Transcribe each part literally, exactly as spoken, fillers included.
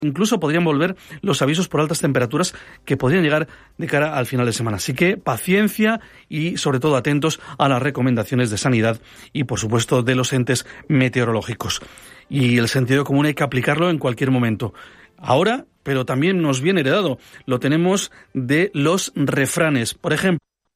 Incluso podrían volver los avisos por altas temperaturas que podrían llegar de cara al final de semana. Así que paciencia y sobre todo atentos a las recomendaciones de sanidad y por supuesto de los entes meteorológicos. Y el sentido común hay que aplicarlo en cualquier momento. Ahora, pero también nos viene heredado, lo tenemos de los refranes. Por ejemplo,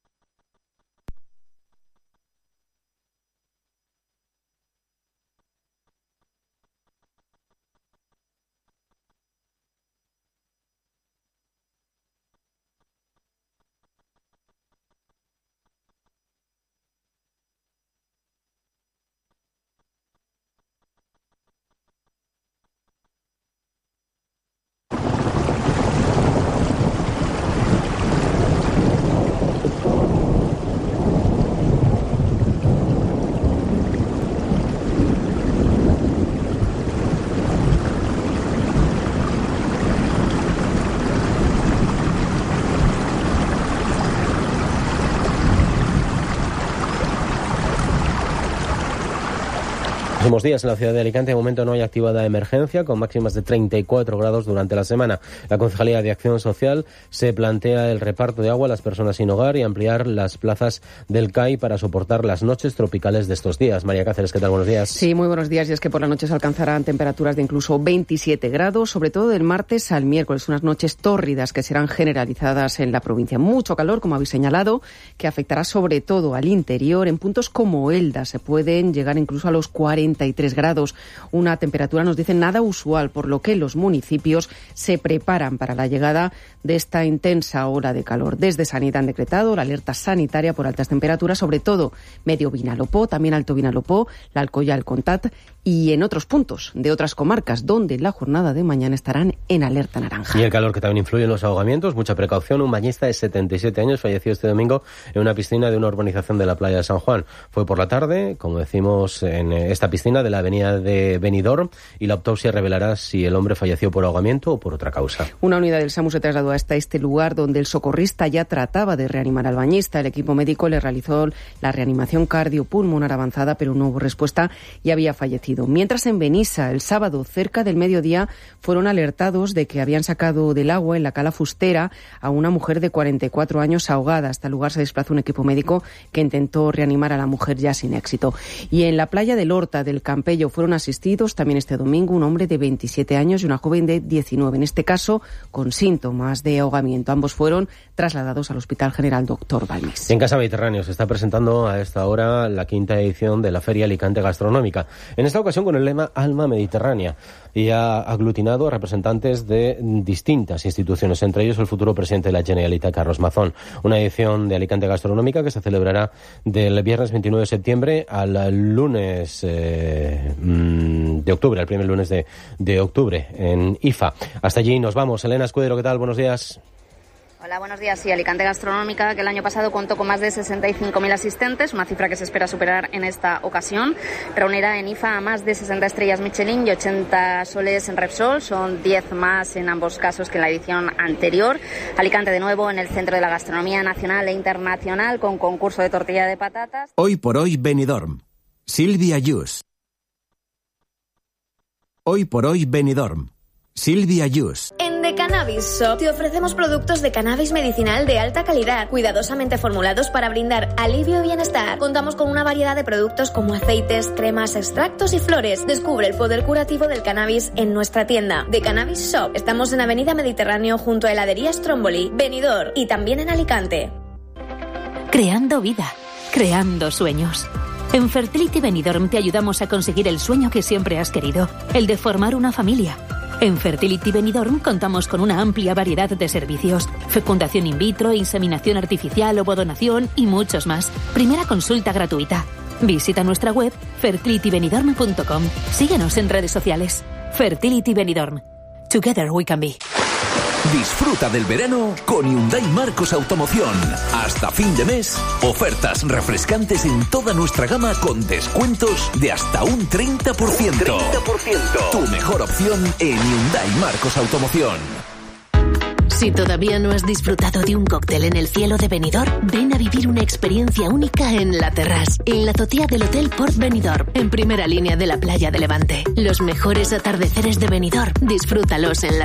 Próximos días en la ciudad de Alicante, de momento no hay activada emergencia, con máximas de treinta y cuatro grados durante la semana. La Concejalía de Acción Social se plantea el reparto de agua a las personas sin hogar y ampliar las plazas del C A I para soportar las noches tropicales de estos días. María Cáceres, ¿qué tal? Buenos días. Sí, muy buenos días. Y es que por la noche se alcanzarán temperaturas de incluso veintisiete grados, sobre todo del martes al miércoles, unas noches tórridas que serán generalizadas en la provincia. Mucho calor, como habéis señalado, que afectará sobre todo al interior. En puntos como Elda se pueden llegar incluso a los cuarenta y tres grados, una temperatura, nos dicen, nada usual, por lo que los municipios se preparan para la llegada de esta intensa ola de calor. Desde Sanidad han decretado la alerta sanitaria por altas temperaturas, sobre todo Medio Vinalopó, también Alto Vinalopó, la Alcoya, el Contat y en otros puntos de otras comarcas, donde la jornada de mañana estarán en alerta naranja. Y el calor que también influye en los ahogamientos, mucha precaución. Un bañista de setenta y siete años falleció este domingo en una piscina de una urbanización de la playa de San Juan. Fue por la tarde, como decimos, en esta piscina de la avenida de Benidorm, y la autopsia revelará si el hombre falleció por ahogamiento o por otra causa. Una unidad del SAMU se trasladó hasta este lugar donde el socorrista ya trataba de reanimar al bañista. El equipo médico le realizó la reanimación cardiopulmonar avanzada, pero no hubo respuesta y había fallecido. Mientras en Benissa, el sábado, cerca del mediodía, fueron alertados de que habían sacado del agua en la cala Fustera a una mujer de cuarenta y cuatro años ahogada. Hasta el lugar se desplazó un equipo médico que intentó reanimar a la mujer ya sin éxito. Y en la playa del Horta del Campello fueron asistidos también este domingo un hombre de veintisiete años y una joven de diecinueve, en este caso con síntomas de ahogamiento. Ambos fueron trasladados al Hospital General Doctor Balmes. En Casa Mediterráneo se está presentando a esta hora la quinta edición de la Feria Alicante Gastronómica, en esta ocasión con el lema Alma Mediterránea, y ha aglutinado a representantes de distintas instituciones, entre ellos el futuro presidente de la Generalitat, Carlos Mazón. Una edición de Alicante Gastronómica que se celebrará del viernes veintinueve de septiembre al lunes eh, de octubre, el primer lunes de, de octubre en I F A. Hasta allí nos vamos. Elena Escudero, ¿qué tal? Buenos días. Hola, buenos días. Sí, Alicante Gastronómica, que el año pasado contó con más de sesenta y cinco mil asistentes, una cifra que se espera superar en esta ocasión. Reunirá en I F A a más de sesenta estrellas Michelin y ochenta soles en Repsol. Son diez más en ambos casos que en la edición anterior. Alicante, de nuevo, en el centro de la gastronomía nacional e internacional, con concurso de tortilla de patatas. Hoy por hoy, Benidorm. Silvia Yus. Hoy por hoy, Benidorm. Silvia Yus. En The Cannabis Shop te ofrecemos productos de cannabis medicinal de alta calidad, cuidadosamente formulados para brindar alivio y bienestar. Contamos con una variedad de productos como aceites, cremas, extractos y flores. Descubre el poder curativo del cannabis en nuestra tienda The Cannabis Shop. Estamos en Avenida Mediterráneo junto a Heladería Stromboli, Benidorm, y también en Alicante. Creando vida, creando sueños. En Fertility Benidorm te ayudamos a conseguir el sueño que siempre has querido, el de formar una familia. En Fertility Benidorm contamos con una amplia variedad de servicios: fecundación in vitro, inseminación artificial, ovodonación y muchos más. Primera consulta gratuita. Visita nuestra web fertility benidorm punto com. Síguenos en redes sociales. Fertility Benidorm. Together we can be. Disfruta del verano con Hyundai Marcos Automoción. Hasta fin de mes, ofertas refrescantes en toda nuestra gama con descuentos de hasta un treinta por ciento. treinta por ciento. Tu mejor opción en Hyundai Marcos Automoción. Si todavía no has disfrutado de un cóctel en el cielo de Benidorm, ven a vivir una experiencia única en La Terrasse, en la azotea del Hotel Port Benidorm, en primera línea de la playa de Levante. Los mejores atardeceres de Benidorm, disfrútalos en la